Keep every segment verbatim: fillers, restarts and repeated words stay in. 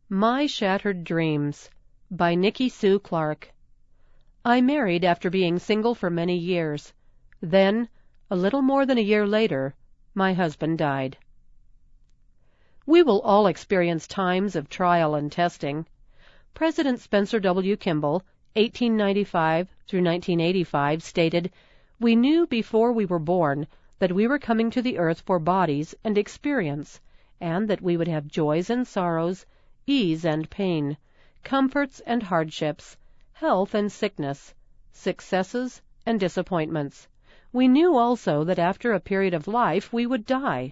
My Shattered Dreams by Nikki Sue Clark. I married after being single for many years. Then, a little more than a year later, my husband died. We will all experience times of trial and testing. President Spencer W. Kimball, eighteen ninety-five through nineteen eighty-five, stated, "We knew before we were born that we were coming to the earth for bodies and experience, and that we would have joys and sorrows, ease and pain, comforts and hardships, health and sickness, successes and disappointments. We knew also that after a period of life we would die."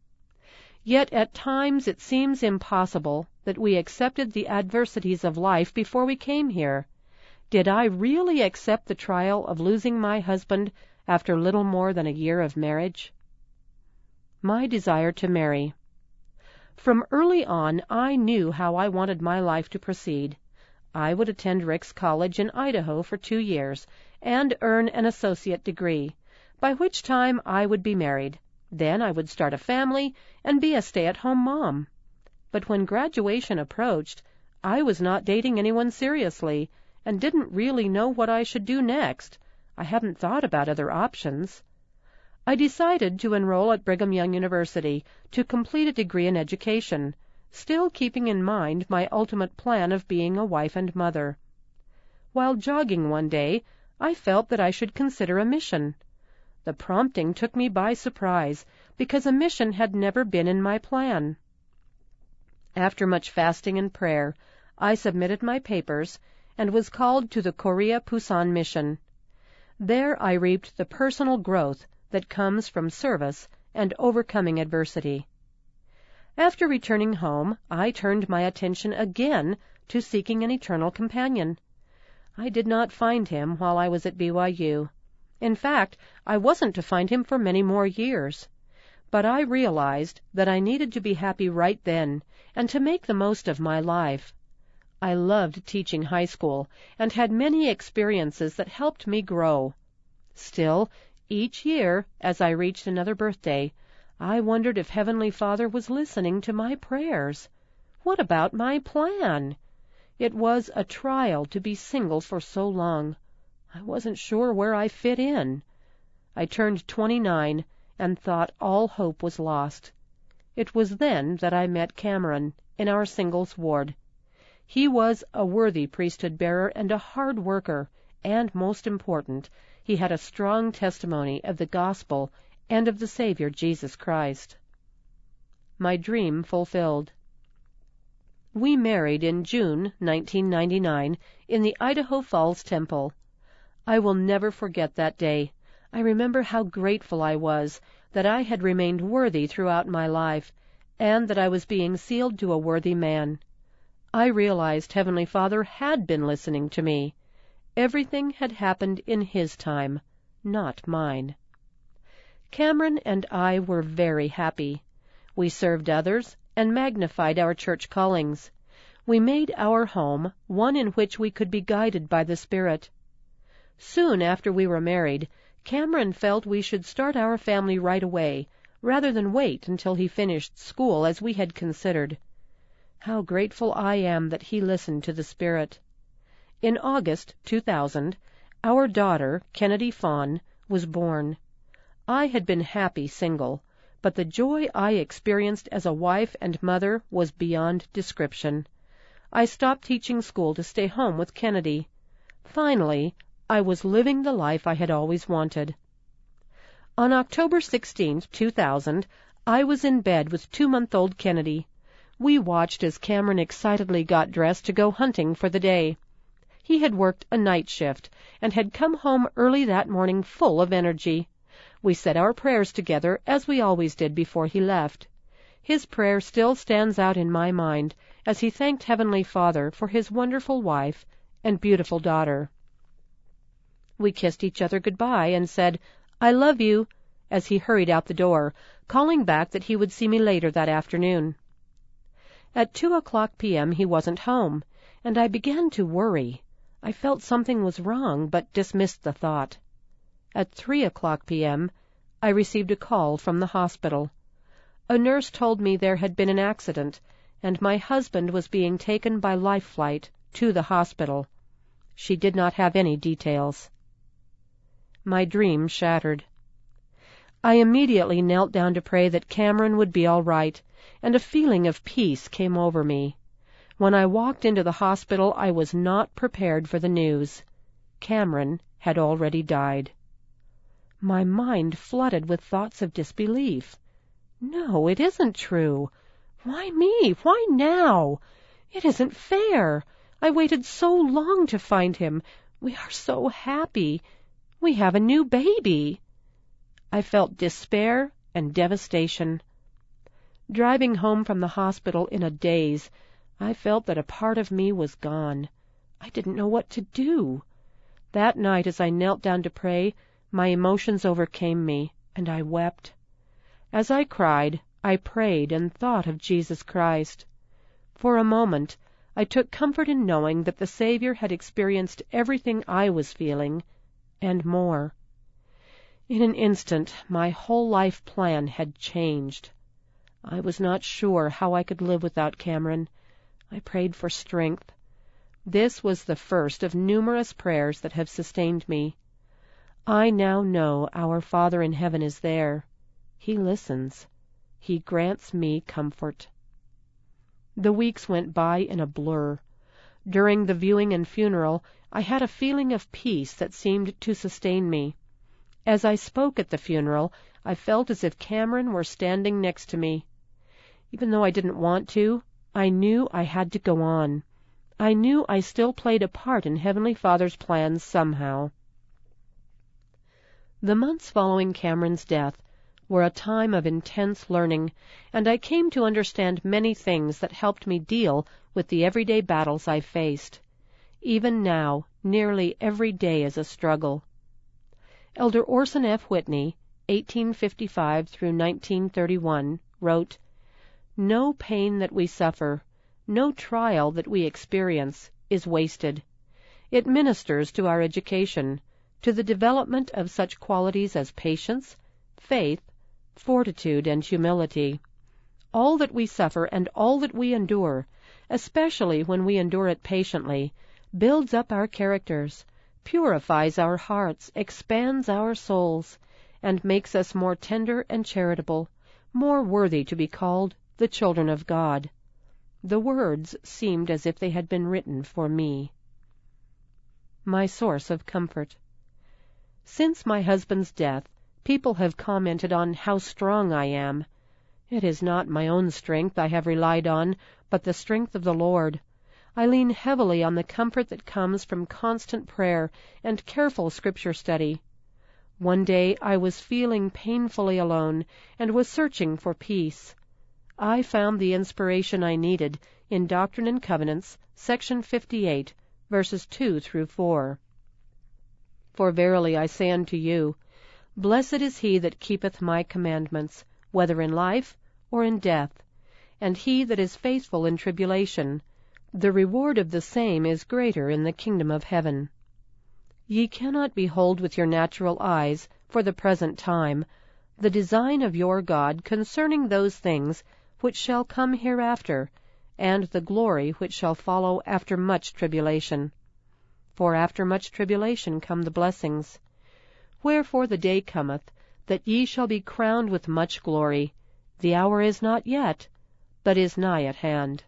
Yet at times it seems impossible that we accepted the adversities of life before we came here. Did I really accept the trial of losing my husband after little more than a year of marriage? My desire to marry. From early on, I knew how I wanted my life to proceed. I would attend Ricks College in Idaho for two years and earn an associate degree, by which time I would be married. Then I would start a family and be a stay-at-home mom. But when graduation approached, I was not dating anyone seriously and didn't really know what I should do next. I hadn't thought about other options. I decided to enroll at Brigham Young University to complete a degree in education, still keeping in mind my ultimate plan of being a wife and mother. While jogging one day, I felt that I should consider a mission. The prompting took me by surprise, because a mission had never been in my plan. After much fasting and prayer, I submitted my papers and was called to the Korea Pusan mission. There I reaped the personal growth that comes from service and overcoming adversity. After returning home, I turned my attention again to seeking an eternal companion. I did not find him while I was at B Y U. In fact, I wasn't to find him for many more years. But I realized that I needed to be happy right then and to make the most of my life. I loved teaching high school and had many experiences that helped me grow. Still, each year, as I reached another birthday, I wondered if Heavenly Father was listening to my prayers. What about my plan? It was a trial to be single for so long. I wasn't sure where I fit in. I turned twenty-nine and thought all hope was lost. It was then that I met Cameron in our singles ward. He was a worthy priesthood bearer and a hard worker, and most important, he had a strong testimony of the gospel and of the Savior Jesus Christ. My dream fulfilled. We married in June nineteen ninety-nine in the Idaho Falls Temple. I will never forget that day. I remember how grateful I was that I had remained worthy throughout my life, and that I was being sealed to a worthy man. I realized Heavenly Father had been listening to me. Everything had happened in His time, not mine. Cameron and I were very happy. We served others and magnified our church callings. We made our home one in which we could be guided by the Spirit. Soon after we were married, Cameron felt we should start our family right away, rather than wait until he finished school as we had considered. How grateful I am that he listened to the Spirit. In August two thousand, our daughter, Kennedy Fawn, was born. I had been happy single, but the joy I experienced as a wife and mother was beyond description. I stopped teaching school to stay home with Kennedy. Finally, I was living the life I had always wanted. On October sixteenth, two thousand, I was in bed with two-month-old Kennedy. We watched as Cameron excitedly got dressed to go hunting for the day. He had worked a night shift and had come home early that morning full of energy. We said our prayers together, as we always did before he left. His prayer still stands out in my mind as he thanked Heavenly Father for his wonderful wife and beautiful daughter. We kissed each other goodbye and said, "I love you," as he hurried out the door, calling back that he would see me later that afternoon. At two o'clock p.m. he wasn't home, and I began to worry. I felt something was wrong, but dismissed the thought. At three o'clock p.m., I received a call from the hospital. A nurse told me there had been an accident, and my husband was being taken by life flight to the hospital. She did not have any details. My dream shattered. I immediately knelt down to pray that Cameron would be all right, and a feeling of peace came over me. When I walked into the hospital, I was not prepared for the news. Cameron had already died. My mind flooded with thoughts of disbelief. No, it isn't true. Why me? Why now? It isn't fair. I waited so long to find him. We are so happy. We have a new baby. I felt despair and devastation. Driving home from the hospital in a daze, I felt that a part of me was gone. I didn't know what to do. That night, as I knelt down to pray, my emotions overcame me, and I wept. As I cried, I prayed and thought of Jesus Christ. For a moment, I took comfort in knowing that the Savior had experienced everything I was feeling, and more. In an instant, my whole life plan had changed. I was not sure how I could live without Cameron. I prayed for strength. This was the first of numerous prayers that have sustained me. I now know our Father in heaven is there. He listens. He grants me comfort. The weeks went by in a blur. During the viewing and funeral, I had a feeling of peace that seemed to sustain me. As I spoke at the funeral, I felt as if Cameron were standing next to me. Even though I didn't want to, I knew I had to go on. I knew I still played a part in Heavenly Father's plans somehow. The months following Cameron's death were a time of intense learning, and I came to understand many things that helped me deal with the everyday battles I faced. Even now, nearly every day is a struggle. Elder Orson F. Whitney, eighteen fifty-five through nineteen thirty-one, wrote, "No pain that we suffer, no trial that we experience, is wasted. It ministers to our education, to the development of such qualities as patience, faith, fortitude, and humility. All that we suffer and all that we endure, especially when we endure it patiently, builds up our characters, purifies our hearts, expands our souls, and makes us more tender and charitable, more worthy to be called the children of God." The words seemed as if they had been written for me. My source of comfort. Since my husband's death, people have commented on how strong I am. It is not my own strength I have relied on, but the strength of the Lord. I lean heavily on the comfort that comes from constant prayer and careful Scripture study. One day I was feeling painfully alone and was searching for peace. I found the inspiration I needed in Doctrine and Covenants, section fifty-eight, verses two through four. "For verily I say unto you, Blessed is he that keepeth my commandments, whether in life or in death, and he that is faithful in tribulation. The reward of the same is greater in the kingdom of heaven. Ye cannot behold with your natural eyes, for the present time, the design of your God concerning those things which shall come hereafter, and the glory which shall follow after much tribulation. For after much tribulation come the blessings. Wherefore the day cometh, that ye shall be crowned with much glory. The hour is not yet, but is nigh at hand."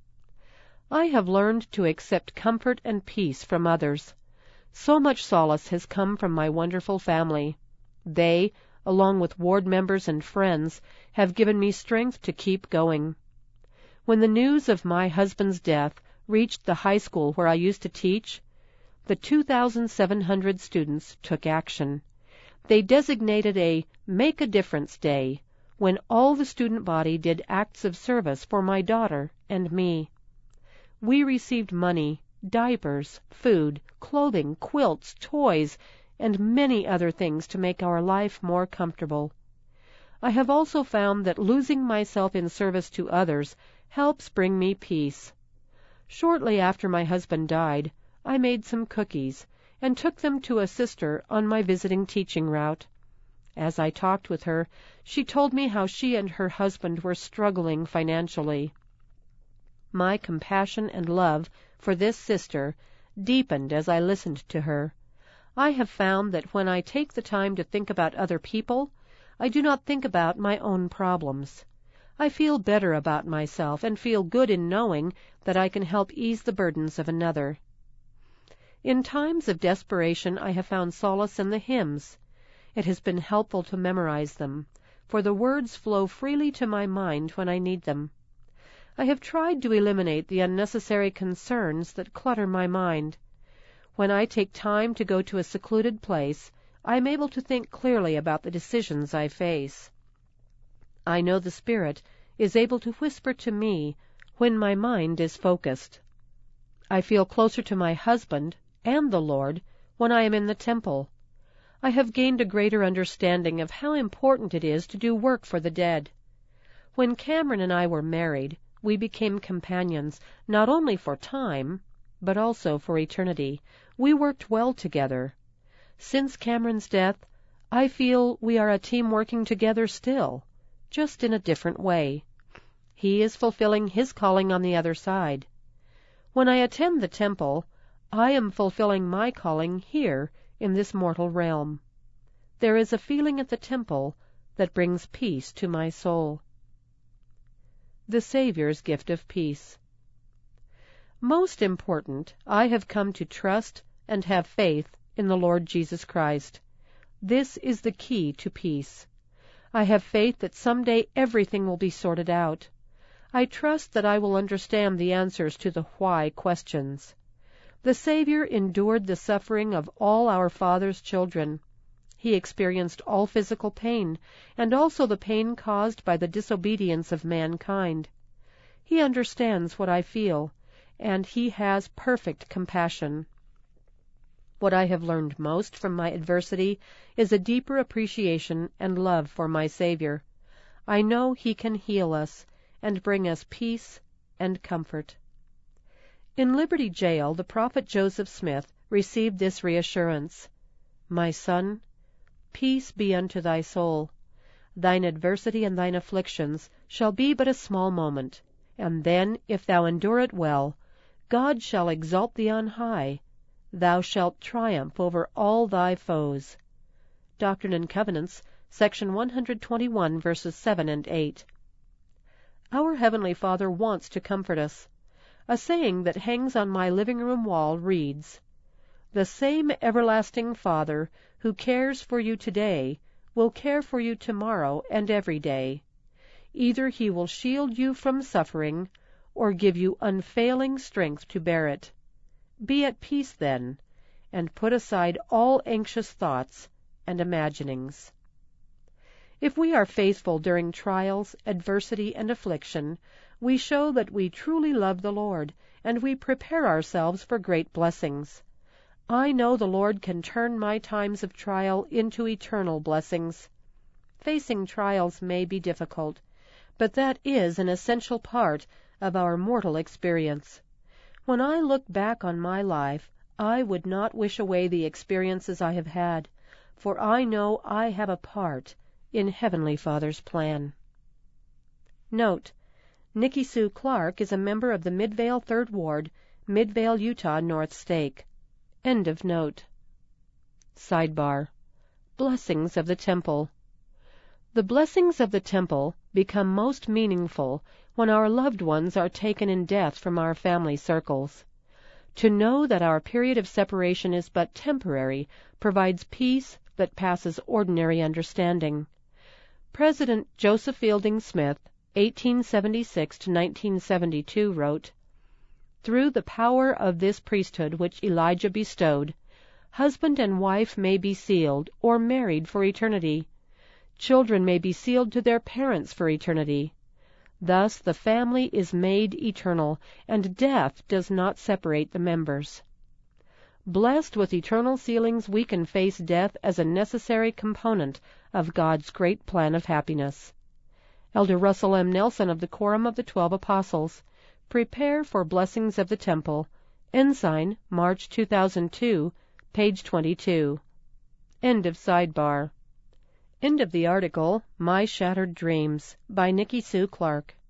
I have learned to accept comfort and peace from others. So much solace has come from my wonderful family. They, along with ward members and friends, have given me strength to keep going. When the news of my husband's death reached the high school where I used to teach, the two thousand seven hundred students took action. They designated a Make a Difference Day, when all the student body did acts of service for my daughter and me. We received money, diapers, food, clothing, quilts, toys, and many other things to make our life more comfortable. I have also found that losing myself in service to others helps bring me peace. Shortly after my husband died, I made some cookies and took them to a sister on my visiting teaching route. As I talked with her, she told me how she and her husband were struggling financially. My compassion and love for this sister deepened as I listened to her. I have found that when I take the time to think about other people, I do not think about my own problems. I feel better about myself and feel good in knowing that I can help ease the burdens of another. In times of desperation, I have found solace in the hymns. It has been helpful to memorize them, for the words flow freely to my mind when I need them. I have tried to eliminate the unnecessary concerns that clutter my mind. When I take time to go to a secluded place, I am able to think clearly about the decisions I face. I know the Spirit is able to whisper to me when my mind is focused. I feel closer to my husband and the Lord when I am in the temple. I have gained a greater understanding of how important it is to do work for the dead. When Cameron and I were married, we became companions not only for time, but also for eternity. We worked well together. Since Cameron's death, I feel we are a team working together still, just in a different way. He is fulfilling his calling on the other side. When I attend the temple, I am fulfilling my calling here in this mortal realm. There is a feeling at the temple that brings peace to my soul. The Savior's gift of peace. Most important, I have come to trust and have faith in the Lord Jesus Christ. This is the key to peace. I have faith that someday everything will be sorted out. I trust that I will understand the answers to the why questions. The Savior endured the suffering of all our Father's children. He experienced all physical pain, and also the pain caused by the disobedience of mankind. He understands what I feel, and he has perfect compassion. What I have learned most from my adversity is a deeper appreciation and love for my Savior. I know he can heal us and bring us peace and comfort. In Liberty Jail, the prophet Joseph Smith received this reassurance: My son, peace be unto thy soul. Thine adversity and thine afflictions shall be but a small moment, and then, if thou endure it well, God shall exalt thee on high. Thou shalt triumph over all thy foes. Doctrine and Covenants, section one twenty-one, verses seven and eight. Our Heavenly Father wants to comfort us. A saying that hangs on my living room wall reads, The same everlasting Father who cares for you today will care for you tomorrow and every day. Either he will shield you from suffering or give you unfailing strength to bear it. Be at peace, then, and put aside all anxious thoughts and imaginings. If we are faithful during trials, adversity, and affliction, we show that we truly love the Lord, and we prepare ourselves for great blessings. I know the Lord can turn my times of trial into eternal blessings. Facing trials may be difficult, but that is an essential part of our mortal experience. When I look back on my life, I would not wish away the experiences I have had, for I know I have a part in Heavenly Father's plan. Note: Nikki Sue Clark is a member of the Midvale Third Ward, Midvale, Utah North Stake. End of note. Sidebar: Blessings of the Temple. The blessings of the temple become most meaningful when our loved ones are taken in death from our family circles. To know that our period of separation is but temporary provides peace that passes ordinary understanding. President Joseph Fielding Smith, eighteen seventy-six to nineteen seventy-two, wrote, Through the power of this priesthood which Elijah bestowed, husband and wife may be sealed or married for eternity. Children may be sealed to their parents for eternity. Thus the family is made eternal, and death does not separate the members. Blessed with eternal sealings, we can face death as a necessary component of God's great plan of happiness. Elder Russell M. Nelson of the Quorum of the Twelve Apostles, Prepare for Blessings of the Temple, Ensign, March two thousand two, page twenty-two. End of sidebar. End of the article, My Shattered Dreams, by Nikki Sue Clark.